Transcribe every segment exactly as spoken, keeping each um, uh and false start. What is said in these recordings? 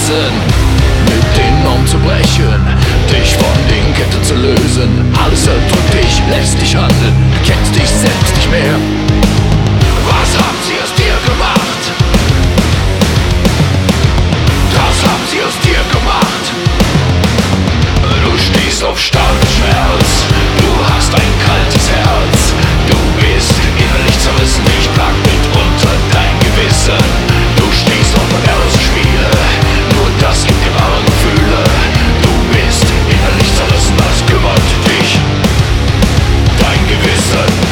Gewissen, mit den Normen zu brechen, dich von den Ketten zu lösen. Alles erdrückt dich, lässt dich handeln, du kennst dich selbst nicht mehr. Was haben sie aus dir gemacht? Das haben sie aus dir gemacht. Du stehst auf starken Schmerz, du hast ein kaltes Herz. Du bist innerlich zerrissen, dich plagt mitunter dein Gewissen. Du stehst auf perverse Spiele, nur das gibt dir wahre Gefühle. Du bist innerlich zerrissen, was kümmert dich? Dein Gewissen.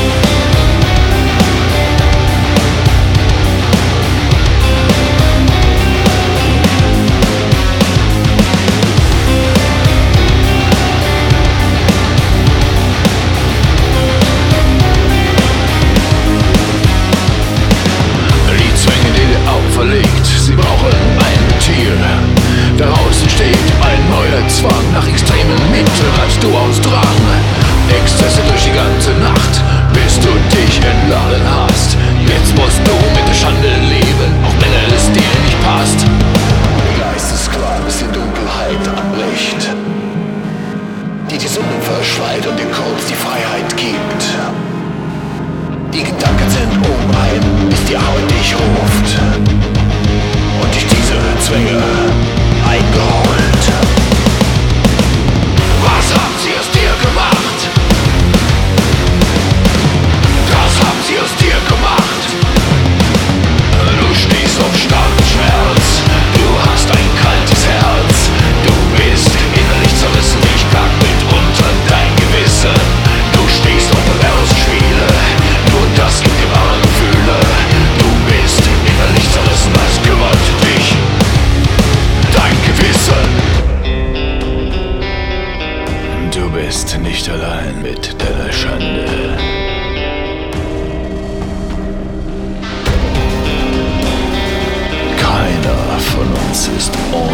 Sie brauchen ein Ventil. Daraus entsteht ein neuer Zwang. Nach extremen Mitteln hast du aus Drang. Exzesse durch die ganze Nacht, bis du dich entladen hast. Jetzt musst du mit der Schande leben, auch wenn es dir nicht passt. Der Geistesqual, bis die Dunkelheit anbricht, die die Sünden verschweigt und dir kurz die Freiheit gibt. Die Gedanken sind unrein, bis die Arbeit dich ruft und dich diese Zwänge eingeholt. Was haben sie aus dir gemacht? Das haben sie aus dir gemacht. Du stehst auf starken Schmerz, du hast ein kaltes Herz. Du bist innerlich zerrissen, dich plagt mitunter dein Gewissen. Du stehst auf perverse Spiele, nur das gibt dir wahre Gefühle. Du bist innerlich zerrissen, was kümmert dich? Dein Gewissen. Du bist nicht allein mit deiner Schande. Keiner von uns ist ohne